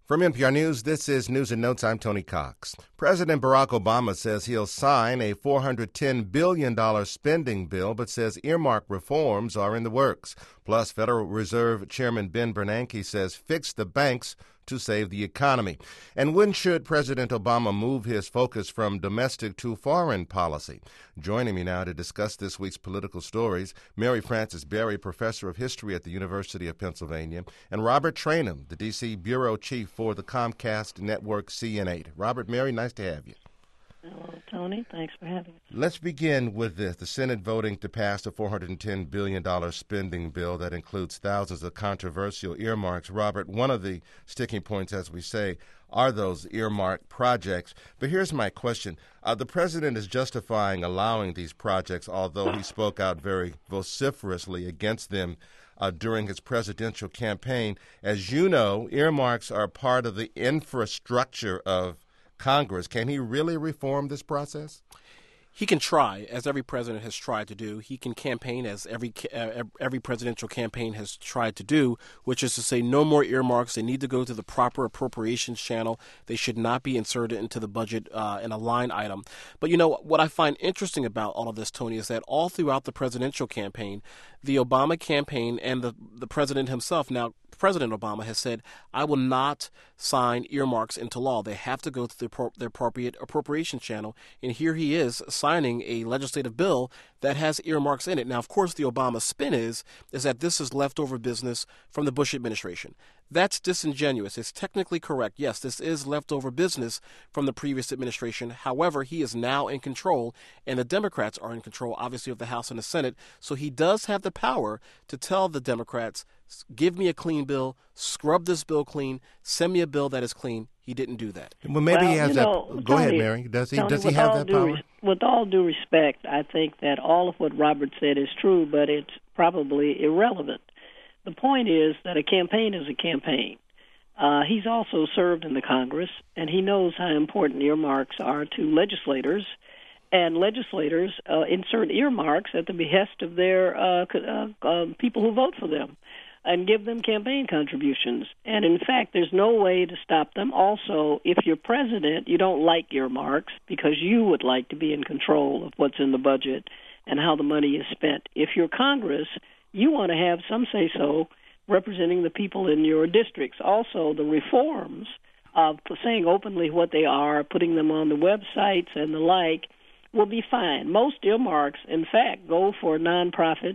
From NPR News, this is News and Notes. I'm Tony Cox. President Barack Obama says he'll sign a $410 billion spending bill, but says earmark reforms are in the works. Plus, Federal Reserve Chairman Ben Bernanke says fix the banks to save the economy. And when should President Obama move his focus from domestic to foreign policy? Joining me now to discuss this week's political stories, Mary Frances Berry, professor of history at the University of Pennsylvania, and Robert Traynham, the D.C. bureau chief for the Comcast network CN8. Robert, Mary, nice to have you. Hello, Tony. Thanks for having us. Let's begin with this. The Senate voting to pass a $410 billion spending bill that includes thousands of controversial earmarks. Robert, one of the sticking points, as we say, are those earmarked projects. But here's my question. The president is justifying allowing these projects, although he spoke out very vociferously against them during his presidential campaign. As you know, earmarks are part of the infrastructure of Congress. Can he really reform this process? He can try, as every president has tried to do. He can campaign, as every presidential campaign has tried to do, which is to say no more earmarks. They need to go to the proper appropriations channel. They should not be inserted into the budget in a line item. But, you know, what I find interesting about all of this, Tony, is that all throughout the presidential campaign, the Obama campaign and the president himself, now President Obama, has said, I will not sign earmarks into law. They have to go to the appropriate appropriation channel. And here he is signing a legislative bill that has earmarks in it. Now, of course, the Obama spin is that this is leftover business from the Bush administration. That's disingenuous. It's technically correct. Yes, this is leftover business from the previous administration. However, he is now in control, and the Democrats are in control, obviously, of the House and the Senate. So he does have the power to tell the Democrats, give me a clean bill, scrub this bill clean, send me a bill that is clean. He didn't do that. Well, maybe he has that. Go Tony, ahead, Mary. Does he have that power? power? With all due respect, I think that all of what Robert said is true, but it's probably irrelevant. The point is that a campaign is a campaign. He's also served in the Congress, and he knows how important earmarks are to legislators. And legislators insert earmarks at the behest of their people who vote for them and give them campaign contributions. And, in fact, there's no way to stop them. Also, if you're president, you don't like earmarks because you would like to be in control of what's in the budget and how the money is spent. If you're Congress, you want to have some say-so representing the people in your districts. Also, the reforms of saying openly what they are, putting them on the websites and the like, will be fine. Most earmarks, in fact, go for nonprofits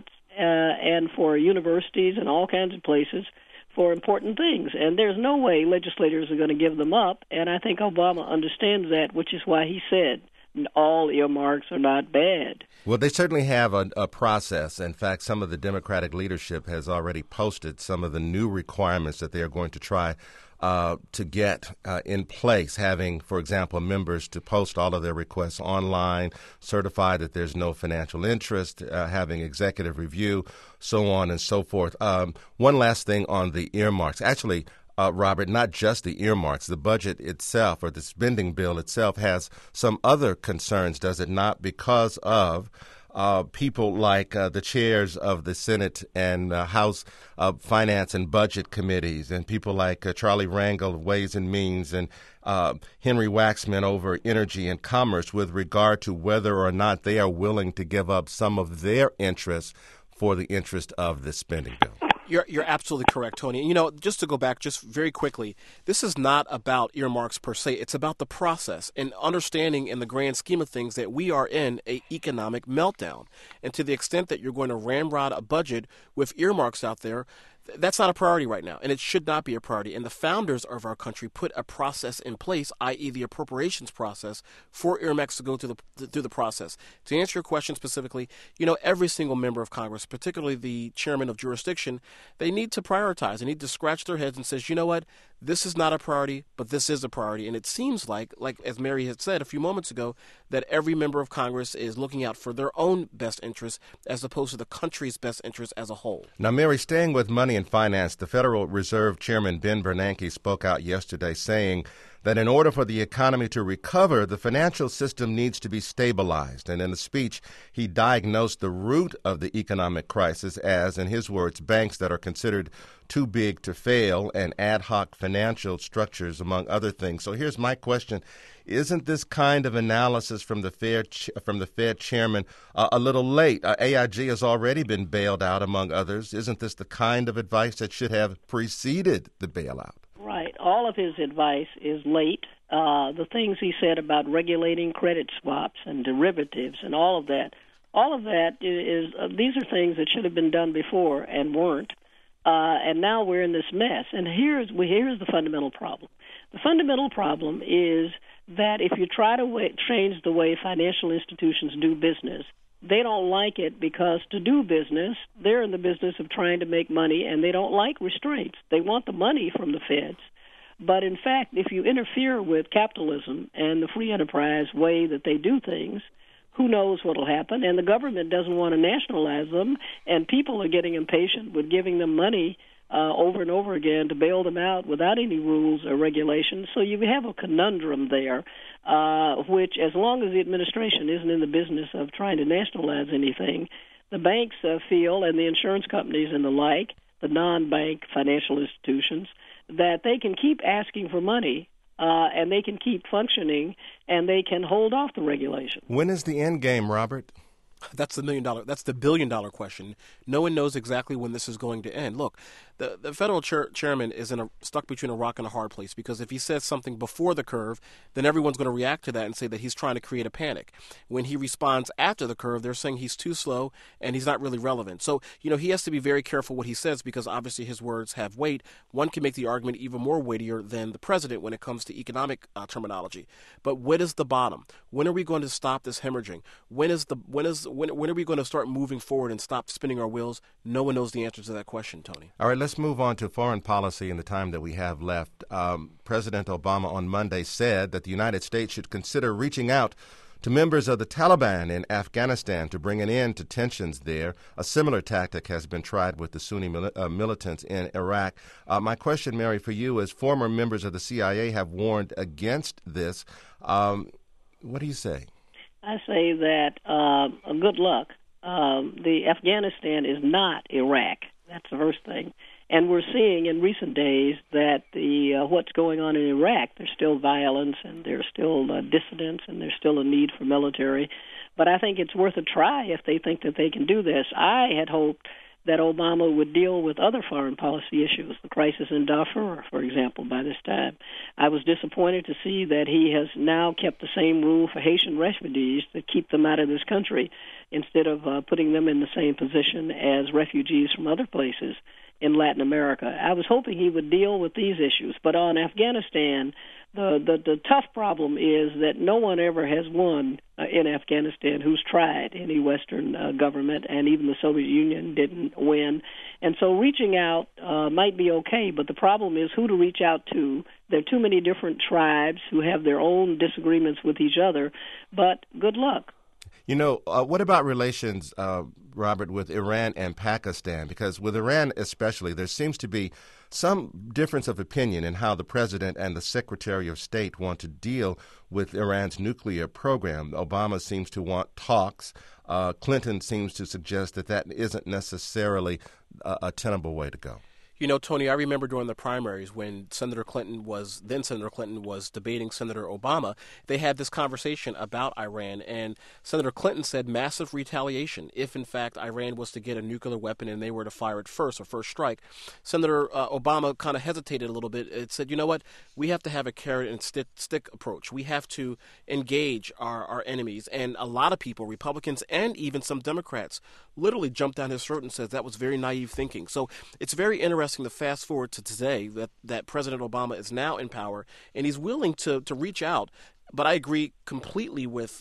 and for universities and all kinds of places for important things. And there's no way legislators are going to give them up, and I think Obama understands that, which is why he said all earmarks are not bad. Well, they certainly have a process. In fact, some of the Democratic leadership has already posted some of the new requirements that they are going to try to get in place, having, for example, members to post all of their requests online, certify that there's no financial interest, having executive review, so on and so forth. One last thing on the earmarks. Actually, Robert, not just the earmarks. The budget itself or the spending bill itself has some other concerns, does it not? Because of people like the chairs of the Senate and House Finance and Budget Committees, and people like Charlie Rangel of Ways and Means, and Henry Waxman over Energy and Commerce, with regard to whether or not they are willing to give up some of their interests for the interest of this spending bill. You're absolutely correct, Tony. And, you know, just to go back just very quickly, this is not about earmarks per se. It's about the process and understanding in the grand scheme of things that we are in an economic meltdown. And to the extent that you're going to ramrod a budget with earmarks out there, that's not a priority right now, and it should not be a priority. And the founders of our country put a process in place, i.e. the appropriations process, for earmarks to go through the process. To answer your question specifically, you know, every single member of Congress, particularly the chairman of jurisdiction, they need to prioritize. They need to scratch their heads and says, you know what, this is not a priority, but this is a priority. And it seems like as Mary had said a few moments ago, that every member of Congress is looking out for their own best interests as opposed to the country's best interests as a whole. Now, Mary, staying with money and finance, the Federal Reserve Chairman Ben Bernanke spoke out yesterday saying that in order for the economy to recover, the financial system needs to be stabilized. And in a speech, he diagnosed the root of the economic crisis as, in his words, banks that are considered too big to fail and ad hoc financial structures, among other things. So here's my question. Isn't this kind of analysis from the Fed chairman a little late? AIG has already been bailed out, among others. Isn't this the kind of advice that should have preceded the bailout? Right. All of his advice is late. The things he said about regulating credit swaps and derivatives and all of that is these are things that should have been done before and weren't. And now we're in this mess. And here's the fundamental problem. The fundamental problem is that if you try to change the way financial institutions do business, they don't like it because to do business, they're in the business of trying to make money, and they don't like restraints. They want the money from the feds. But in fact, if you interfere with capitalism and the free enterprise way that they do things, who knows what will happen? And the government doesn't want to nationalize them, and people are getting impatient with giving them money over and over again to bail them out without any rules or regulations. So you have a conundrum there, which as long as the administration isn't in the business of trying to nationalize anything, the banks feel, and the insurance companies and the like, the non-bank financial institutions, that they can keep asking for money and they can keep functioning and they can hold off the regulation. When is the end game, Robert? That's the $1 billion question. No one knows exactly when this is going to end. Look, the federal chairman is stuck between a rock and a hard place, because if he says something before the curve, then everyone's going to react to that and say that he's trying to create a panic. When he responds after the curve, they're saying he's too slow and he's not really relevant. So, he has to be very careful what he says, because obviously his words have weight. One can make the argument even more weightier than the president when it comes to economic terminology. But what is the bottom? When are we going to stop this hemorrhaging? When are we going to start moving forward and stop spinning our wheels? No one knows the answer to that question, Tony. All right, let's move on to foreign policy in the time that we have left. President Obama on Monday said that the United States should consider reaching out to members of the Taliban in Afghanistan to bring an end to tensions there. A similar tactic has been tried with the Sunni militants in Iraq. My question, Mary, for you is, former members of the CIA have warned against this. What do you say? I say that good luck. The Afghanistan is not Iraq. That's the first thing. And we're seeing in recent days that what's going on in Iraq, there's still violence and there's still dissidents and there's still a need for military. But I think it's worth a try if they think that they can do this. I had hoped that Obama would deal with other foreign policy issues, the crisis in Darfur, for example, by this time. I was disappointed to see that he has now kept the same rule for Haitian refugees to keep them out of this country instead of putting them in the same position as refugees from other places in Latin America. I was hoping he would deal with these issues. But on Afghanistan, the tough problem is that no one ever has won in Afghanistan who's tried, any Western government, and even the Soviet Union didn't win. And so reaching out might be okay, but the problem is who to reach out to. There are too many different tribes who have their own disagreements with each other, but good luck. What about relations, Robert, with Iran and Pakistan? Because with Iran especially, there seems to be some difference of opinion in how the president and the Secretary of State want to deal with Iran's nuclear program. Obama seems to want talks. Clinton seems to suggest that isn't necessarily a tenable way to go. Tony, I remember during the primaries when then Senator Clinton was debating Senator Obama, they had this conversation about Iran, and Senator Clinton said massive retaliation if, in fact, Iran was to get a nuclear weapon and they were to fire it first strike. Senator Obama kind of hesitated a little bit. It said, you know what, we have to have a carrot and stick approach. We have to engage our enemies. And a lot of people, Republicans and even some Democrats, literally jumped down his throat and said that was very naive thinking. So it's very interesting to fast forward to today that President Obama is now in power and he's willing to reach out. But I agree completely with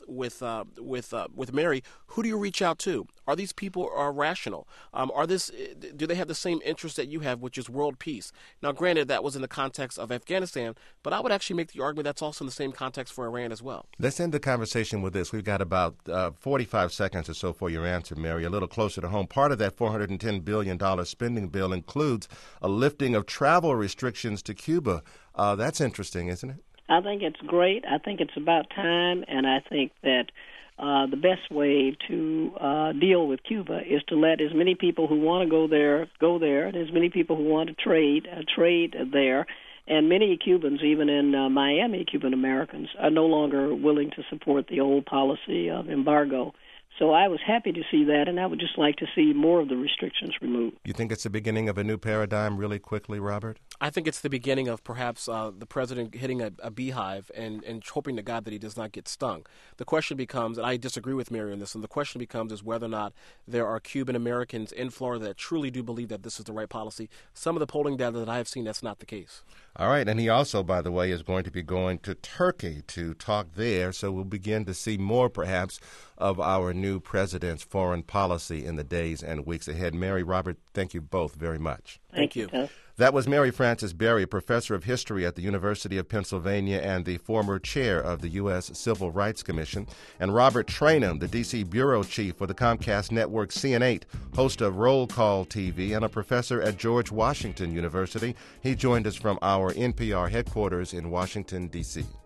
Mary. Who do you reach out to? Are these people rational? Do they have the same interest that you have, which is world peace? Now, granted, that was in the context of Afghanistan, but I would actually make the argument that's also in the same context for Iran as well. Let's end the conversation with this. We've got about 45 seconds or so for your answer, Mary. A little closer to home. Part of that $410 billion spending bill includes a lifting of travel restrictions to Cuba. That's interesting, isn't it? I think it's great. I think it's about time, and I think that the best way to deal with Cuba is to let as many people who want to go there, and as many people who want to trade there. And many Cubans, even in Miami, Cuban Americans, are no longer willing to support the old policy of embargo. So I was happy to see that, and I would just like to see more of the restrictions removed. You think it's the beginning of a new paradigm really quickly, Robert? I think it's the beginning of perhaps the president hitting a beehive and hoping to God that he does not get stung. The question becomes, and I disagree with Mary on this, and the question becomes is whether or not there are Cuban Americans in Florida that truly do believe that this is the right policy. Some of the polling data that I have seen, that's not the case. All right, and he also, by the way, is going to be going to Turkey to talk there, so we'll begin to see more, perhaps, of our new president's foreign policy in the days and weeks ahead. Mary, Robert, thank you both very much. Thank you. That was Mary Frances Berry, professor of history at the University of Pennsylvania and the former chair of the U.S. Civil Rights Commission, and Robert Traynham, the D.C. bureau chief for the Comcast network CN8, host of Roll Call TV, and a professor at George Washington University. He joined us from our NPR headquarters in Washington, D.C.